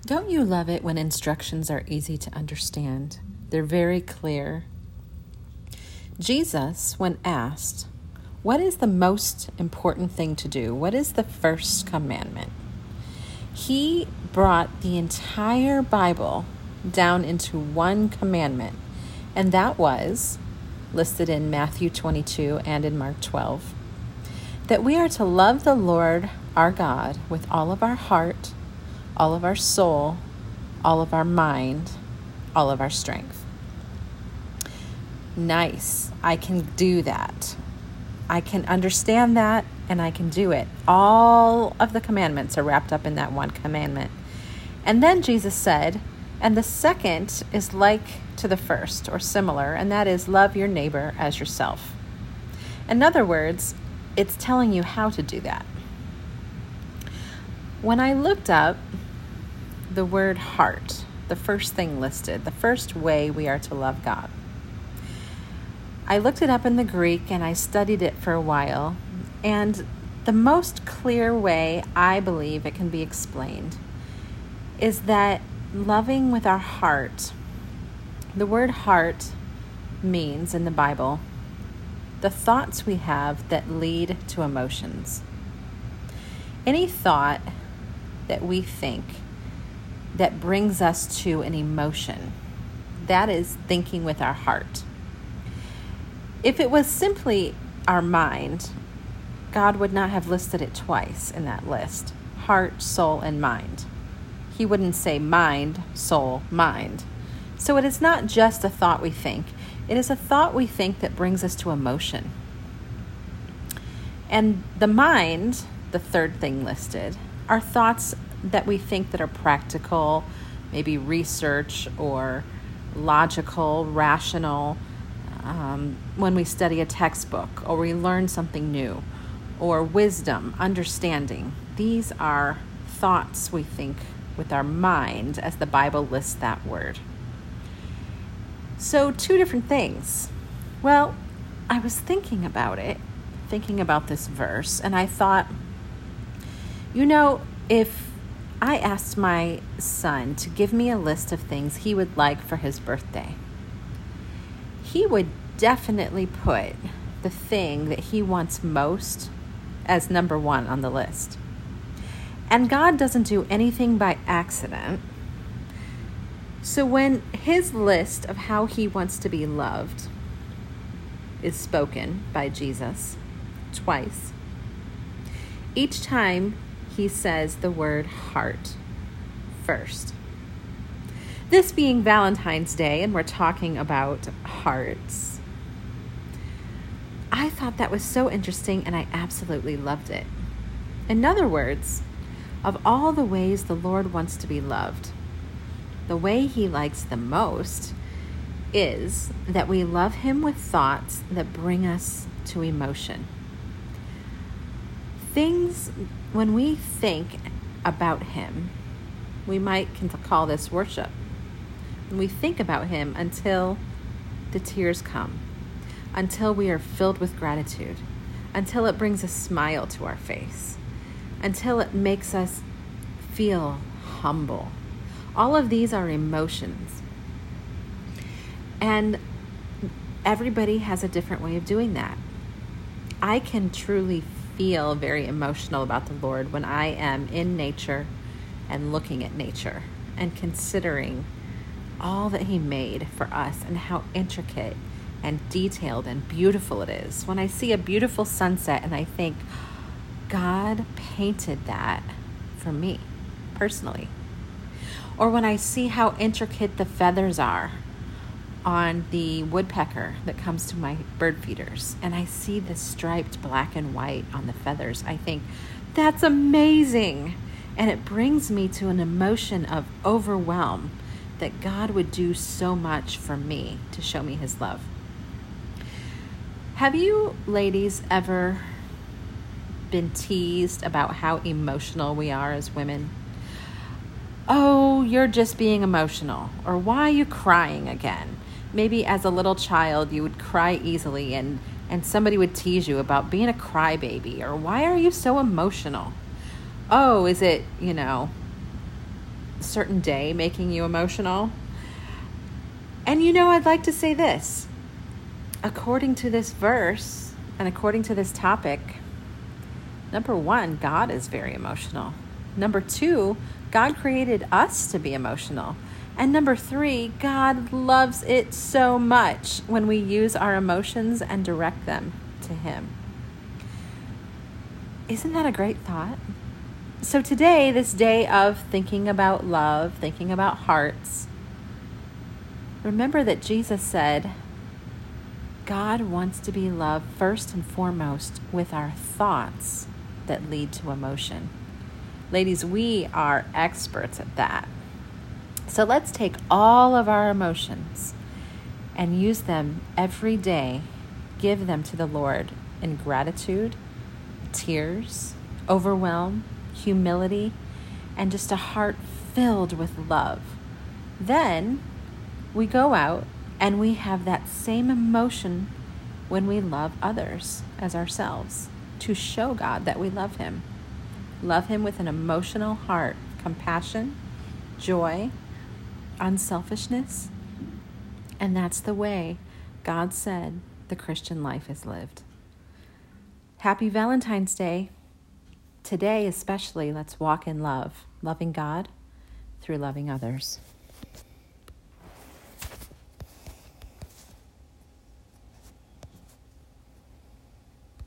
Don't you love it when instructions are easy to understand? They're very clear. Jesus, when asked, what is the most important thing to do? What is the first commandment? He brought the entire Bible down into one commandment, and that was listed in Matthew 22 and in Mark 12, that we are to love the Lord our God with all of our heart, all of our soul, all of our mind, all of our strength. Nice. I can do that. I can understand that, and I can do it. All of the commandments are wrapped up in that one commandment. And then Jesus said, and the second is like to the first, or similar, and that is love your neighbor as yourself. In other words, it's telling you how to do that. When I looked up the word heart, the first thing listed, the first way we are to love God, I looked it up in the Greek and I studied it for a while, and the most clear way I believe it can be explained is that loving with our heart, the word heart means in the Bible the thoughts we have that lead to emotions. Any thought that we think that brings us to an emotion, that is thinking with our heart. If it was simply our mind, God would not have listed it twice in that list, heart, soul, and mind. He wouldn't say mind, soul, mind. So it is not just a thought we think. It is a thought we think that brings us to emotion. And the mind, the third thing listed, are thoughts that we think that are practical, maybe research or logical, rational, when we study a textbook or we learn something new, or wisdom, understanding. These are thoughts we think with our mind, as the Bible lists that word. So 2 different things. Well, I was thinking about this verse, and I thought, if I asked my son to give me a list of things he would like for his birthday, he would definitely put the thing that he wants most as number 1 on the list. And God doesn't do anything by accident. So when his list of how he wants to be loved is spoken by Jesus twice, each time he says the word heart first. This being Valentine's Day, and we're talking about hearts, I thought that was so interesting, and I absolutely loved it. In other words, of all the ways the Lord wants to be loved, the way he likes the most is that we love him with thoughts that bring us to emotion. Things, when we think about him, we might call this worship. When we think about him until the tears come, until we are filled with gratitude, until it brings a smile to our face, until it makes us feel humble. All of these are emotions. And everybody has a different way of doing that. I can truly feel very emotional about the Lord when I am in nature and looking at nature and considering all that he made for us and how intricate and detailed and beautiful it is. When I see a beautiful sunset and I think, God painted that for me personally. Or when I see how intricate the feathers are on the woodpecker that comes to my bird feeders, and I see the striped black and white on the feathers, I think, that's amazing. And it brings me to an emotion of overwhelm that God would do so much for me to show me his love. Have you ladies ever been teased about how emotional we are as women? Oh, you're just being emotional. Or why are you crying again? Maybe as a little child you would cry easily and somebody would tease you about being a crybaby. Or why are you so emotional? Oh, is it, certain day making you emotional? And I'd like to say this. According to this verse and according to this topic, number one, God is very emotional. Number two, God created us to be emotional. And number three, God loves it so much when we use our emotions and direct them to Him. Isn't that a great thought? So today, this day of thinking about love, thinking about hearts, remember that Jesus said, God wants to be loved first and foremost with our thoughts that lead to emotion. Ladies, we are experts at that. So let's take all of our emotions and use them every day. Give them to the Lord in gratitude, tears, overwhelm, humility, and just a heart filled with love. Then we go out and we have that same emotion when we love others as ourselves, to show God that we love Him. Love Him with an emotional heart, compassion, joy, unselfishness. And that's the way God said the Christian life is lived. Happy Valentine's Day. Today especially, let's walk in love, loving God through loving others.